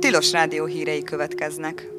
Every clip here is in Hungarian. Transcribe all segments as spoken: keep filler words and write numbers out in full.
Tilos Rádió hírei következnek.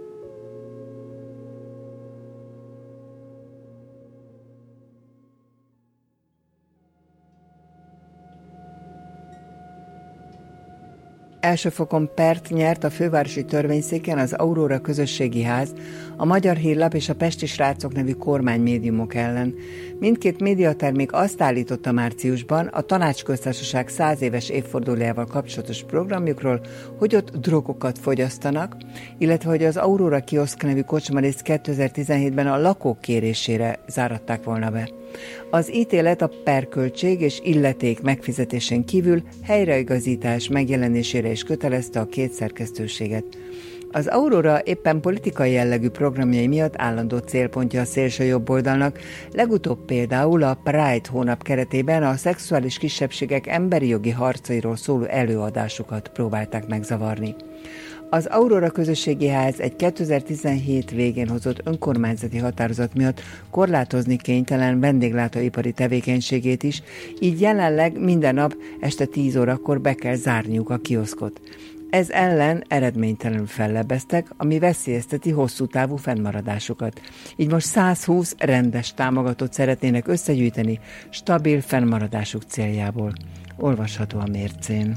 Első fokon pert nyert a fővárosi törvényszéken az Aurora Közösségi Ház, a Magyar Hírlap és a Pesti Srácok nevű kormánymédiumok ellen. Mindkét médiatermék azt állította márciusban a Tanácsköztársaság száz éves évfordulójával kapcsolatos programjukról, hogy ott drogokat fogyasztanak, illetve hogy az Aurora Kioszk nevű kocsmarészt kétezer-tizenhétben a lakók kérésére záratták volna be. Az ítélet a perköltség és illeték megfizetésén kívül helyreigazítás megjelenésére is kötelezte a két szerkesztőséget. Az Aurora éppen politikai jellegű programjai miatt állandó célpontja a szélső jobboldalnak, legutóbb például a Pride hónap keretében a szexuális kisebbségek emberi jogi harcairól szóló előadásukat próbálták megzavarni. Az Aurora Közösségi Ház egy kétezer-tizenhét végén hozott önkormányzati határozat miatt korlátozni kénytelen vendéglátóipari tevékenységét is, így jelenleg minden nap este tíz órakor be kell zárniuk a kioszkot. Ez ellen eredménytelenül fellebbeztek, ami veszélyezteti hosszú távú fennmaradásukat. Így most százhúsz rendes támogatót szeretnének összegyűjteni stabil fennmaradásuk céljából. Olvasható a mércén.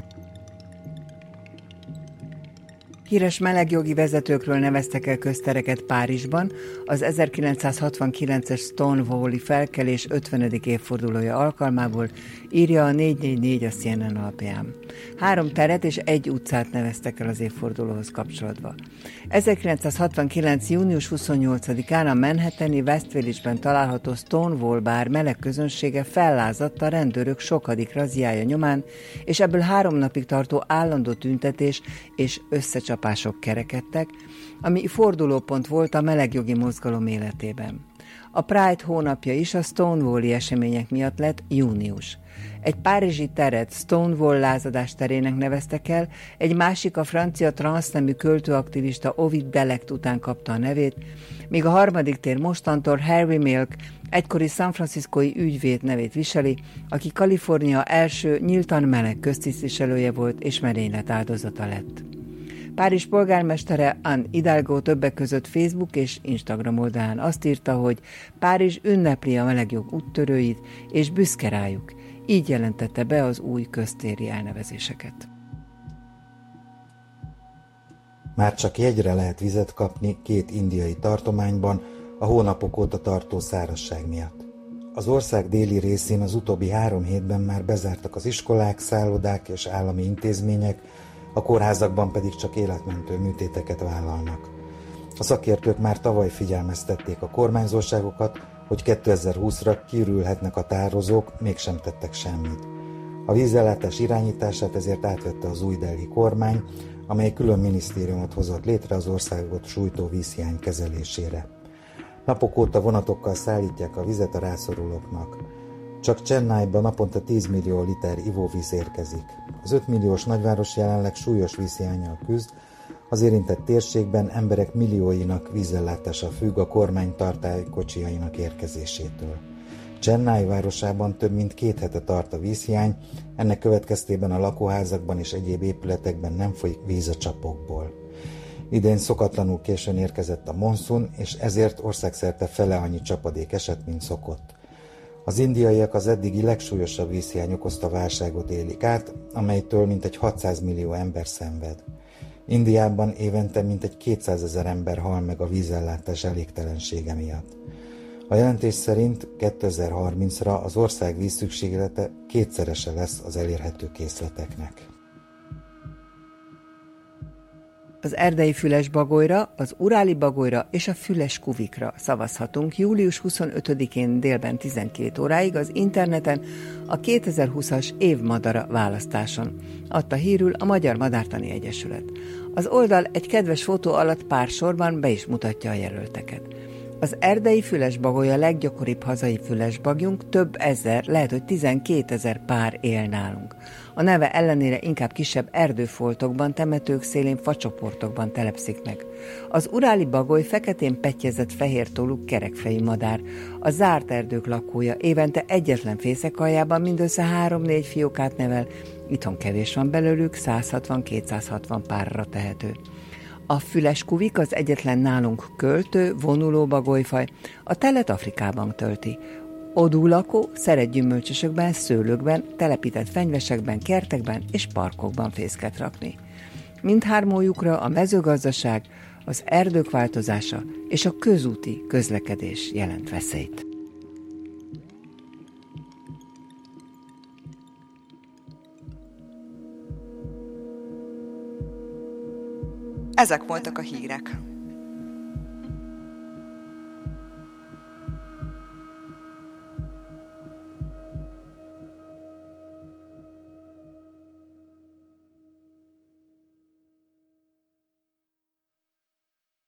Híres melegjogi vezetőkről neveztek el köztereket Párizsban az ezerkilencszázhatvankilences Stonewall-i felkelés ötvenedik évfordulója alkalmából, írja a négy négy négy a C N N alapján. Három teret és egy utcát neveztek el az évfordulóhoz kapcsolatva. ezerkilencszázhatvankilenc. június huszonnyolcadikán a manhattani West Village-ben található Stonewall bár meleg közönsége fellázadt a rendőrök sokadik razziája nyomán, és ebből három napig tartó állandó tüntetés és összecsapások kerekedtek, ami fordulópont volt a melegjogi mozgalom életében. A Pride hónapja is a Stonewall-i események miatt lett június. Egy párizsi teret Stonewall lázadás terének neveztek el, egy másik a francia transznemű költőaktivista Ovid Delect után kapta a nevét, míg a harmadik tér mostantól Harry Milk, egykori San Franciscói ügyvéd nevét viseli, aki Kalifornia első nyíltan meleg köztisztviselője volt és merénylet áldozata lett. Párizs polgármestere Anne Hidalgo többek között Facebook és Instagram oldalán azt írta, hogy Párizs ünnepli a melegjog úttörőit, és büszke rájuk. Így jelentette be az új köztéri elnevezéseket. Már csak jegyre lehet vizet kapni két indiai tartományban a hónapok óta tartó szárazság miatt. Az ország déli részén az utóbbi három hétben már bezártak az iskolák, szállodák és állami intézmények, a kórházakban pedig csak életmentő műtéteket vállalnak. A szakértők már tavaly figyelmeztették a kormányzóságokat, hogy kétezer-húszra kiürülhetnek a tározók, mégsem tettek semmit. A vízellátás irányítását ezért átvette az új delhi kormány, amely külön minisztériumot hozott létre az országot sújtó vízhiány kezelésére. Napok óta vonatokkal szállítják a vizet a rászorulóknak. Csak Chennaiban naponta tíz millió liter ivóvíz érkezik. Az öt milliós nagyváros jelenleg súlyos vízhiánnyal küzd, az érintett térségben emberek millióinak vízellátása függ a kormány tartálykocsiainak érkezésétől. Chennai városában több mint két hete tart a vízhiány, ennek következtében a lakóházakban és egyéb épületekben nem folyik víz a csapokból. Idén szokatlanul későn érkezett a monszun, és ezért országszerte fele annyi csapadék esett, mint szokott. Az indiaiak az eddigi legsúlyosabb vízhiány okozta válságot élik át, amelytől mintegy hatszáz millió ember szenved. Indiában évente mintegy kétszázezer ember hal meg a vízellátás elégtelensége miatt. A jelentés szerint kétezer-harmincra az ország vízszükséglete kétszerese lesz az elérhető készleteknek. Az erdei füles bagolyra, az uráli bagolyra és a füles kuvikra szavazhatunk július huszonötödikén délben tizenkét óráig az interneten a kétezer-húszas évmadara választáson, adta hírül a Magyar Madártani Egyesület. Az oldal egy kedves fotó alatt pár sorban be is mutatja a jelölteket. Az erdei fülesbagoly a leggyakoribb hazai fülesbagyunk, több ezer, lehet, hogy tizenkétezer pár él nálunk. A neve ellenére inkább kisebb erdőfoltokban, temetők szélén, facsoportokban telepszik meg. Az uráli bagoly feketén pettyezett fehér tollú kerekfejű madár, a zárt erdők lakója, évente egyetlen fészekalljában mindössze három-négy fiókát nevel, itthon kevés van belőlük, száz hatvan-kétszázhatvan párra tehető. A füles kuvik az egyetlen nálunk költő, vonuló bagolyfaj, a telet Afrikában tölti. Odúlakó, szeret gyümölcsösökben, szőlőkben, telepített fenyvesekben, kertekben és parkokban fészket rakni. Mindhármójukra a mezőgazdaság, az erdők változása és a közúti közlekedés jelent veszélyt. Ezek voltak a hírek.